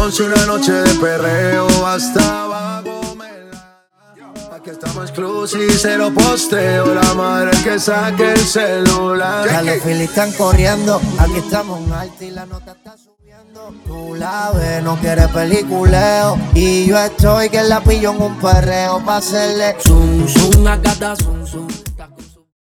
Hagamos una noche de perreo hasta abajo. Aquí estamos exclusive, cero posteo. La madre que saque el celular. Ya los Phillies están corriendo. Aquí estamos en alta y la nota está subiendo. Tú la ves, no quieres peliculeo. Y yo estoy que la pillo en un perreo pa' hacerle Zum, zum, acá está zum, zum.